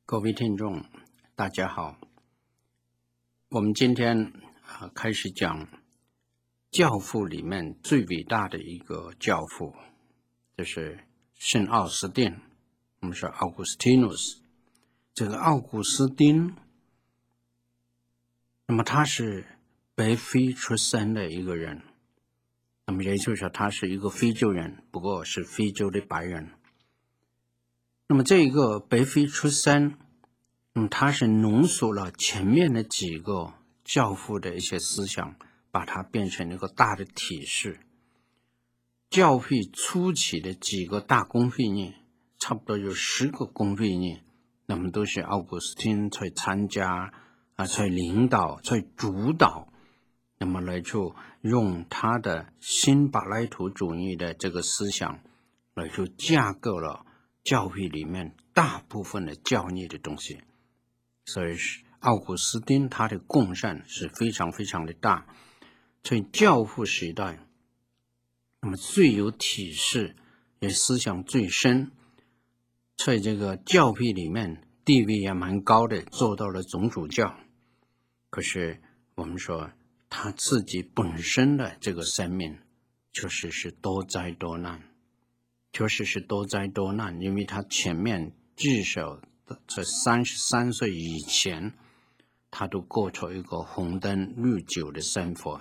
各位听众，大家好。我们今天开始讲教父里面最伟大的一个教父，就是圣奥斯定。我们说 Augustinus， 这个奥古斯丁，那么他是北非出生的一个人，那么也就是说他是一个非洲人，不过是非洲的白人。那么这一个北非出生，他是浓缩了前面的几个教父的一些思想，把它变成一个大的体系。教会初期的几个大公会议，差不多有10个公会议，那么都是奥古斯丁在参加在领导在主导，那么来就用他的新柏拉图主义的这个思想来就架构了教会里面大部分的教义的东西。所以奥古斯丁他的贡献是非常非常的大，在教父时代，那么最有体系也思想最深，在这个教会里面地位也蛮高的，做到了总主教。可是我们说他自己本身的这个生命确实是多灾多难，因为他前面至少在33岁以前，他都过出一个红灯绿酒的生活。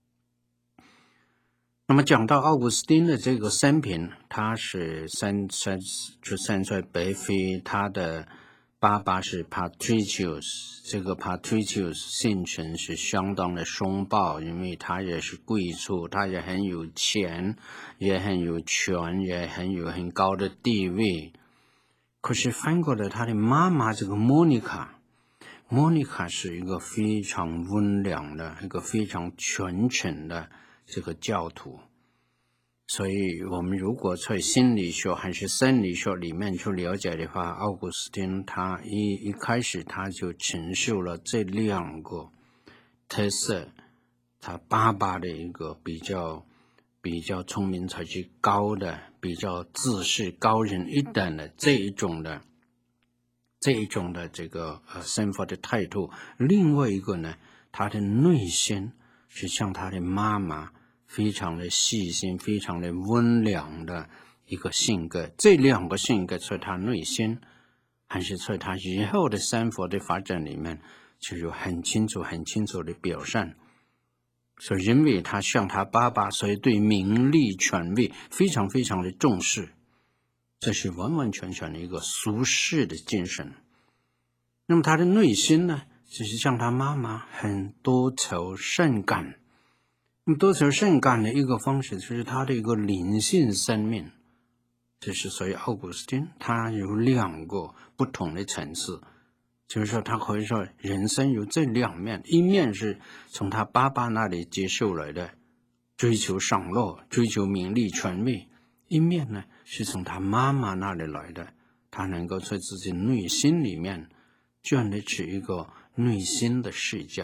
那么讲到奥古斯丁的这个生平，他是出生在北非，他的爸爸是 Patricius， 这个 Patricius 性情是相当的凶暴，因为他也是贵族，他也很有钱，也很有权，也很高的地位。可是翻过来他的妈妈这个莫妮卡是一个非常温良的，一个非常虔诚的这个教徒。所以我们如果在心理学还是生理学里面去了解的话，奥古斯丁他一开始他就承受了这2个特色，他爸爸的一个比较聪明才智高的，比较自视高人一等的这一种的这个生活的态度。另外一个呢，他的内心是像他的妈妈非常的细心，非常的温良的一个性格。这2个性格在他内心还是在他以后的生活的发展里面就有很清楚的表现。所以因为他像他爸爸，所以对名利权位非常非常的重视，这是完完全全的一个俗世的精神。那么他的内心呢，就是像他妈妈很多愁善感。那么多愁善感的一个方式就是他的一个灵性生命，就是所以奥古斯丁他有2个不同的层次，就是说他可以说人生有这2面，一面是从他爸爸那里接受来的追求享乐，追求名利权位，一面呢是从他妈妈那里来的，他能够在自己内心里面建立起一个内心的世界。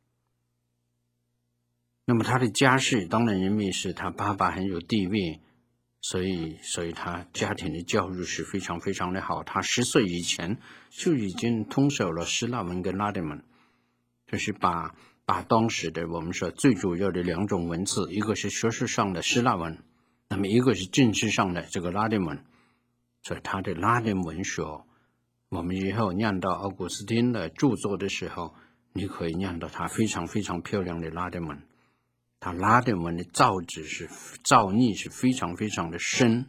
那么他的家世当然因为是他爸爸很有地位，所以他家庭的教育是非常非常的好。他10岁以前就已经通晓了希腊文跟拉丁文，就是把当时的我们说最主要的2种文字，一个是学识上的希腊文，那么一个是政治上的这个拉丁文。所以他的拉丁文学，我们以后念到奥古斯丁的著作的时候，你可以念到他非常非常漂亮的拉丁文。他拉丁文的造诣是非常非常的深。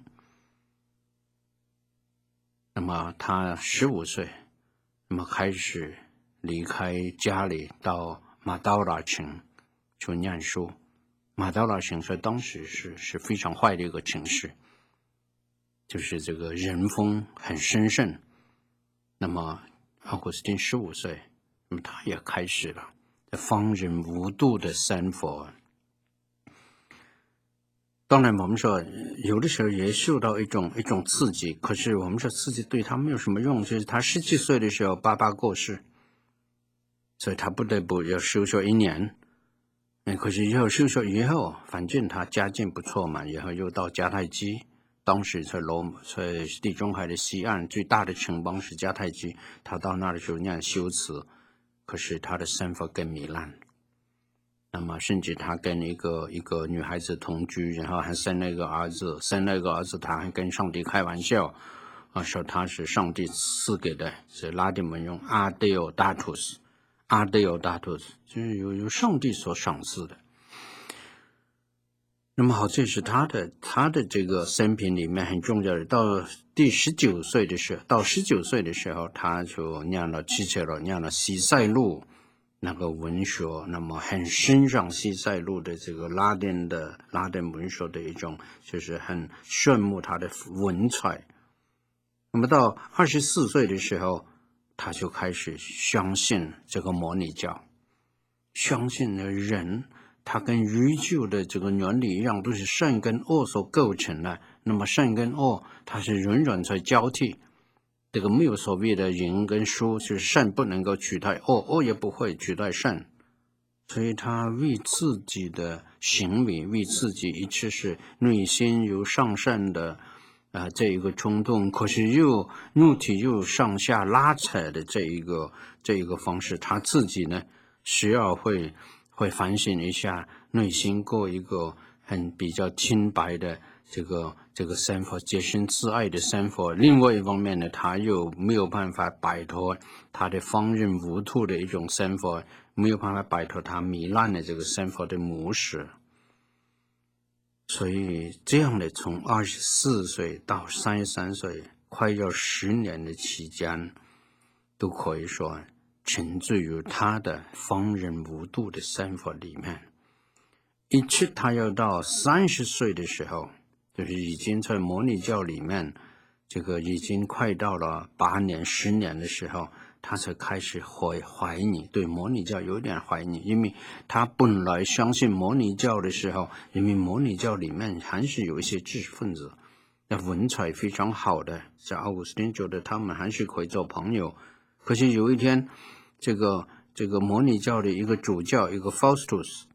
那么他15岁，那么开始离开家里到马道拉城去念书。马道拉城在当时是非常坏的一个城市，就是这个人风很兴盛。那么奥古斯丁15岁，那么他也开始了放任无度的生活。当然我们说有的时候也受到一种刺激，可是我们说刺激对他没有什么用，就是他17岁的时候爸爸过世，所以他不得不要休学1年。可是以后休学以后，反正他家境不错嘛，以后又到迦太基当时在地中海的西岸最大的城邦是迦太基，他到那的时候那样修辞，可是他的生活更糜烂。那么甚至他跟一个女孩子同居，然后还生了一个儿子，他还跟上帝开玩笑说他是上帝赐给的，是拉丁文用阿德欧大图斯，就是由上帝所赏赐的。那么好，这是他的这个生平里面很重要的。到19岁的时候，他就酿了西塞路那个文学，那么很欣赏西塞路的这个拉丁文学的一种，就是很炫目他的文采。那么到24岁的时候，他就开始相信这个摩尼教，相信的人。它跟宇宙的这个原理一样，都是善跟恶所构成的。那么善跟恶，它是永远在交替。这个没有所谓的赢跟输，就是善不能够取代恶，恶也不会取代善。所以他为自己的行为，为自己一直是内心有上善的这一个冲动，可是肉体又上下拉扯的这一个方式，他自己呢需要会反省一下，内心过一个很比较清白的这个生活，洁身自爱的生活。另外一方面呢，他又没有办法摆脱他的放任无度的一种生活，没有办法摆脱他糜烂的这个生活的模式。所以这样的从24岁到33岁，快要10年的期间，都可以说沉醉于他的放任无度的生活里面。一直他要到30岁的时候，就是已经在摩尼教里面，这个已经快到了8年10年的时候，他才开始怀疑，对摩尼教有点怀疑，因为他本来相信摩尼教的时候，因为摩尼教里面还是有一些知识分子，那文采非常好的，像奥古斯丁觉得他们还是可以做朋友。可是有一天，这个摩尼教的一个主教，一个 Faustus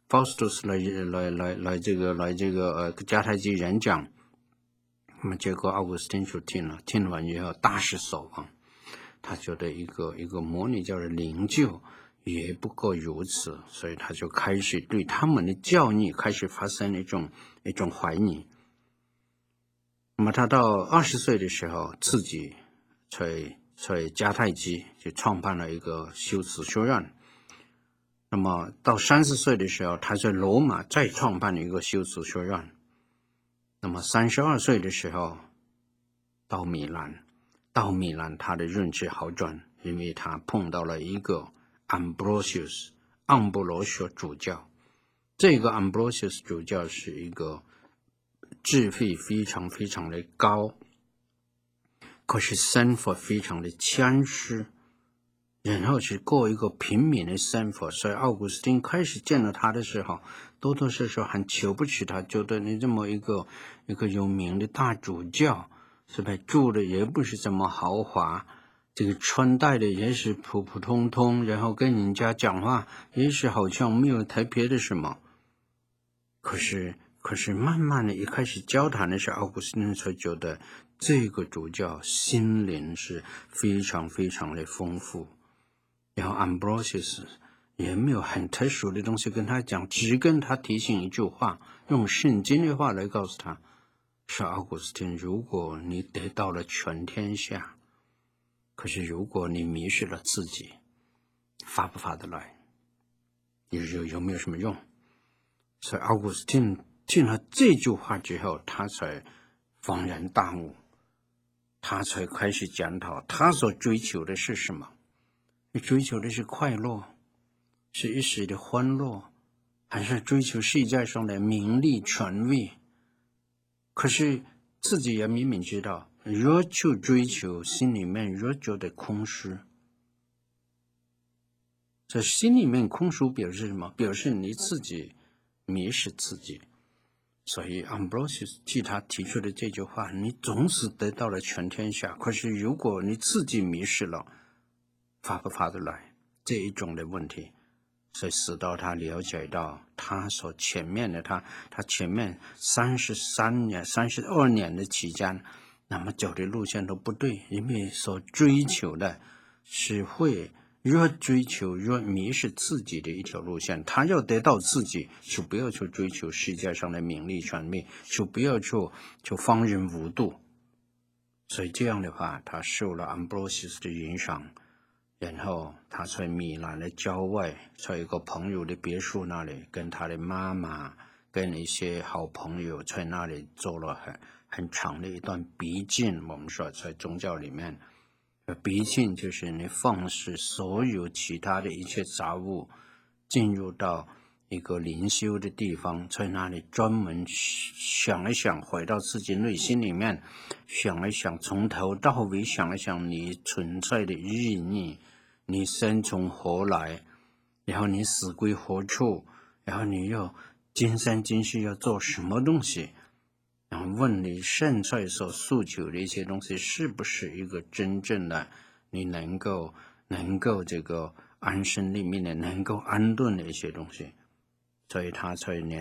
来这个迦太基演讲，那么结果奥古斯丁就听完以后大失所望。他觉得一个摩尼教的领袖也不过如此，所以他就开始对他们的教义开始发生一种怀疑。那么他到20岁的时候，自己在迦太基就创办了一个修辞学院。那么到30岁的时候，他在罗马再创办了一个修辞学院。那么32岁的时候到米兰他的运气好转，因为他碰到了一个 Ambrosius 盎布罗修主教。这个 Ambrosius 主教是一个智慧非常非常的高，可是生活非常的谦虚，然后是过一个平民的生活。所以奥古斯丁开始见到他的时候，多多少少很瞧不起他，觉得你这么一个有名的大主教，是吧？住的也不是这么豪华，这个穿戴的也是普普通通，然后跟人家讲话也是好像没有特别的什么。可是慢慢的一开始交谈的时候，奥古斯丁才觉得这个主教心灵是非常非常的丰富。然后 Ambrosius 也没有很特殊的东西跟他讲，只跟他提醒一句话，用圣经的话来告诉他，说奥古斯丁，如果你得到了全天下，可是如果你迷失了自己，发不发得来？有没有什么用？所以奥古斯丁听了这句话之后，他才恍然大悟，他才开始检讨他所追求的是什么。你追求的是快乐，是一时的欢乐，还是追求世界上的名利权位？可是自己也明明知道，越去追求，心里面越觉得空虚。这心里面空虚表示什么？表示你自己迷失自己。所以 Ambrosius 替他提出的这句话，你总是得到了全天下，可是如果你自己迷失了，发不发得来？这一种的问题。 所以使到他了解到他所前面的他前面32年的期间，那么走的路线都不对，因为所追求的是会越追求越迷失自己的一条路线。他要得到自己，就不要去追求世界上的名利权利，就不要就放任无度。所以这样的话，他受了 Ambrosius 的影响，然后他在米兰的郊外，在一个朋友的别墅那里，跟他的妈妈跟一些好朋友在那里做了很长的一段逼近。我们说在宗教里面，逼近就是你放肆所有其他的一切杂物，进入到一个灵修的地方，在那里专门想一想，回到自己内心里面，想一想，从头到尾想一想你存在的意义，你生从何来，然后你死归何处，然后你要今生今世要做什么东西，然后问你现在所诉求的一些东西是不是一个真正的你能够这个安身立命的，能够安顿的一些东西。所以他在年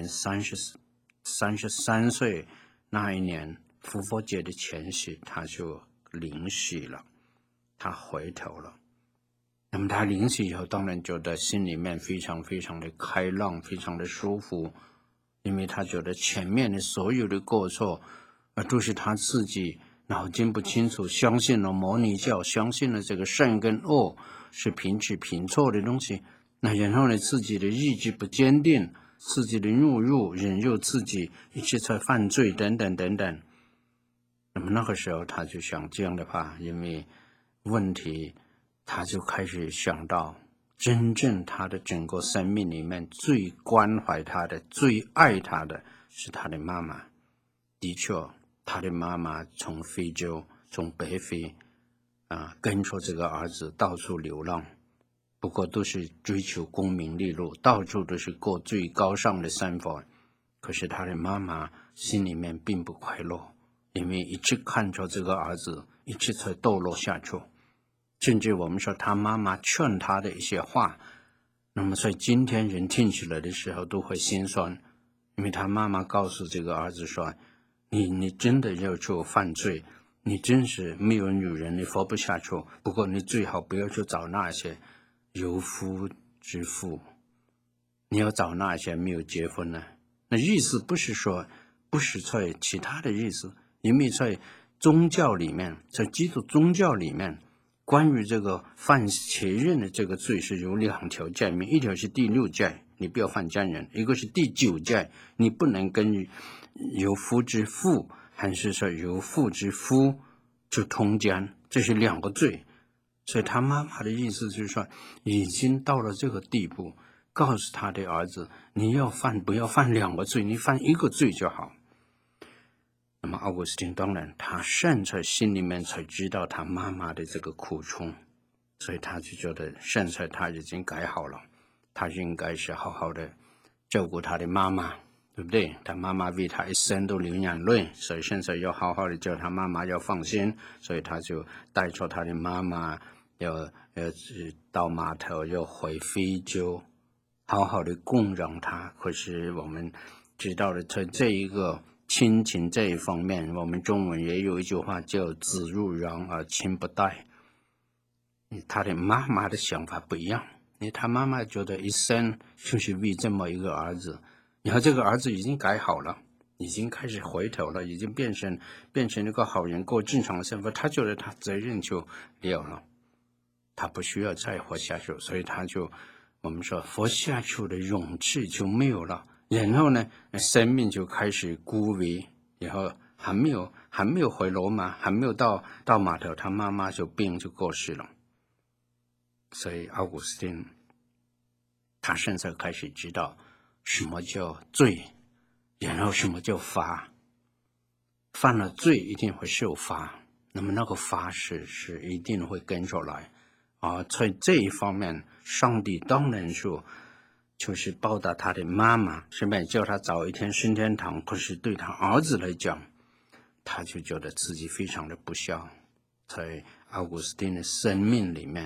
33岁那一年复活节的前夕，他就灵洗了，他回头了。那么他灵洗以后，当然觉得心里面非常非常的开朗，非常的舒服，因为他觉得前面的所有的过错都是他自己脑筋不清楚，相信了摩尼教，相信了这个善跟恶是平起平坐的东西，那然后呢，自己的意志不坚定，自己的懦弱，忍诱自己一直在犯罪等等等等。那么那个时候他就想，这样的话，因为问题，他就开始想到真正他的整个生命里面最关怀他的，最爱他的是他的妈妈。的确，他的妈妈从非洲，从北非跟着这个儿子到处流浪，不过都是追求功名利禄，到处都是过最高尚的生活。可是他的妈妈心里面并不快乐，因为一直看着这个儿子一直在堕落下去，甚至我们说他妈妈劝他的一些话，那么在今天人听起来的时候都会心酸，因为他妈妈告诉这个儿子说，你真的要去犯罪，你真是没有女人你活不下去，不过你最好不要去找那些有夫之妇，你要找那些没有结婚的。那意思不是说，不是在其他的意思，因为在宗教里面，在基督宗教里面，关于这个犯前任的这个罪是有2条诫命，一条是第6诫，你不要犯奸人；一个是第9诫，你不能跟有夫之妇还是说有妇之夫就通奸，这是2个罪。所以他妈妈的意思就是说，已经到了这个地步，告诉他的儿子，你要犯不要犯2个罪，你犯1个罪就好。那么奥古斯丁当然他现在心里面才知道他妈妈的这个苦衷，所以他就觉得现在他已经改好了，他应该是好好的照顾他的妈妈，对不对？他妈妈为他一生都流眼泪，所以现在要好好的叫他妈妈要放心，所以他就带着他的妈妈要到码头，要回非洲，好好的供养他。可是我们知道了，在这一个亲情这一方面，我们中文也有一句话叫子入壤而亲不待。他的妈妈的想法不一样，因为他妈妈觉得一生就是为这么一个儿子，然后这个儿子已经改好了，已经开始回头了，已经变成一个好人，过正常的生活，他觉得他责任就了了，他不需要再活下去，所以他就我们说活下去的勇气就没有了，然后呢，生命就开始枯萎，然后还没有回罗马，还没有到码头，他妈妈就病就过世了。所以奥古斯丁他现在开始知道什么叫罪，然后什么叫罚。犯了罪一定会受罚，那么那个罚是一定会跟着来在这一方面，上帝当然说就是报答他的妈妈，顺便叫他早一天升天堂。可是对他儿子来讲，他就觉得自己非常的不孝。在奥古斯丁的生命里面，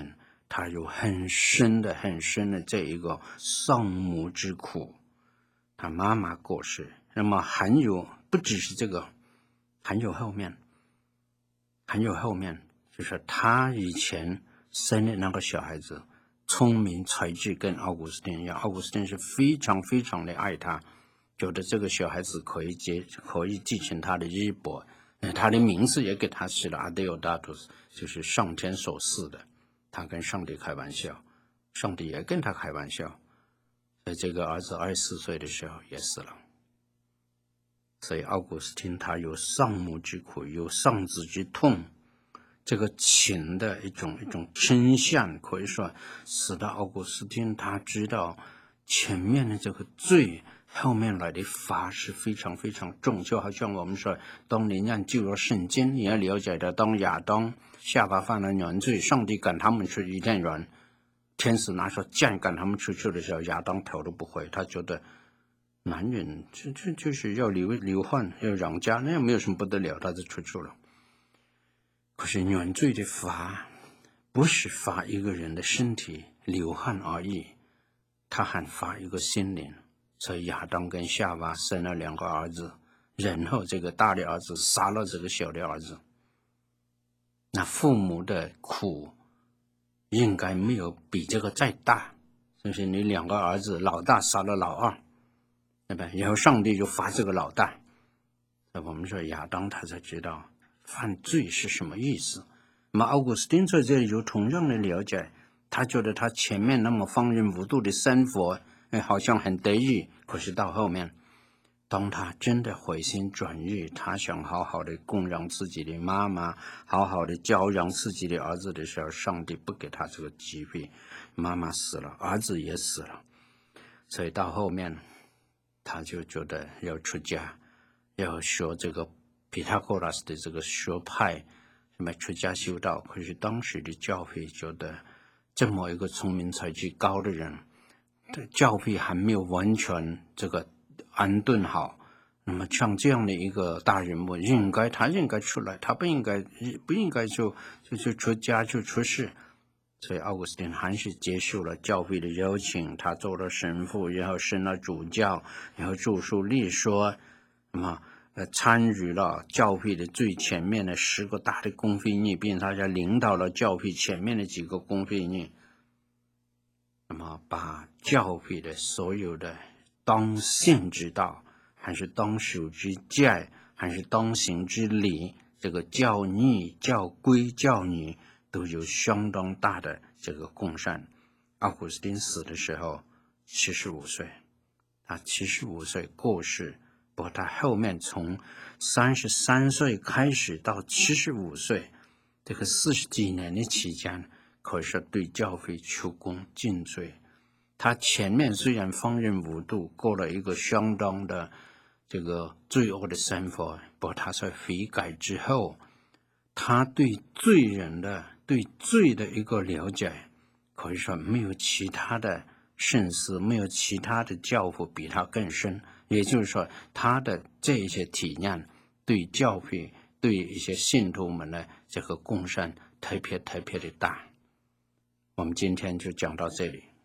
他有很深的这一个丧母之苦，他妈妈过世，那么还有不只是这个，还有后面，就是他以前生的那个小孩子聪明才智跟奥古斯丁一样，奥古斯丁是非常非常的爱他，觉得这个小孩子可以继承他的衣钵，他的名字也给他起了阿迪欧达图斯，就是上天所赐的。他跟上帝开玩笑，上帝也跟他开玩笑，所以这个儿子24岁的时候也死了。所以奥古斯丁他有丧母之苦，有丧子之痛，这个情的一种真相，可以说使得奥古斯丁他知道前面的这个罪，后面来的罚是非常非常重。就好像我们说，当你念旧约圣经，你要了解的，当亚当夏娃犯了原罪，上帝赶他们去伊甸园，天使拿着剑赶他们出去的时候，亚当头都不回，他觉得男人就是要流汗要养家，那样没有什么不得了，他就出去了。可是原罪的罚不是罚一个人的身体流汗而已，他还罚一个心灵。所以亚当跟夏娃生了2个儿子，然后这个大的儿子杀了这个小的儿子，那父母的苦应该没有比这个再大，就是你2个儿子，老大杀了老二，对吧？然后上帝就罚这个老大。我们说亚当他才知道犯罪是什么意思。那么奥古斯丁在这里有同样的了解，他觉得他前面那么放任无度的生活，好像很得意，可是到后面，当他真的回心转意，他想好好的供养自己的妈妈，好好的教养自己的儿子的时候，上帝不给他这个机会，妈妈死了，儿子也死了，所以到后面他就觉得要出家，要学这个毕达哥拉斯的这个学派，什么出家修道。可是当时的教会觉得这么一个聪明才智高的人，教会还没有完全这个安顿好，那么像这样的一个大人物，他应该出来，他不应该就出家就出世。所以奥古斯丁还是接受了教会的邀请，他做了神父，然后升了主教，然后著书立说，那么参与了教会的最前面的10个大的公会议，并且他领导了教会前面的几个公会议，那么把教会的所有的当信之道，还是当守之戒，还是当行之礼，这个教义、教规、教理都有相当大的这个贡献。奥古斯丁死的时候75岁，他75岁过世，不过他后面从33岁开始到75岁，这个40几年的期间，可是对教会出功尽瘁。他前面虽然放任无度，过了一个相当的这个罪恶的生活，不过他在悔改之后，他对罪人的对罪的一个了解，可以说没有其他的圣师，没有其他的教父比他更深。也就是说，他的这一些体验对教会、对一些信徒们的这个贡献特别的大。我们今天就讲到这里。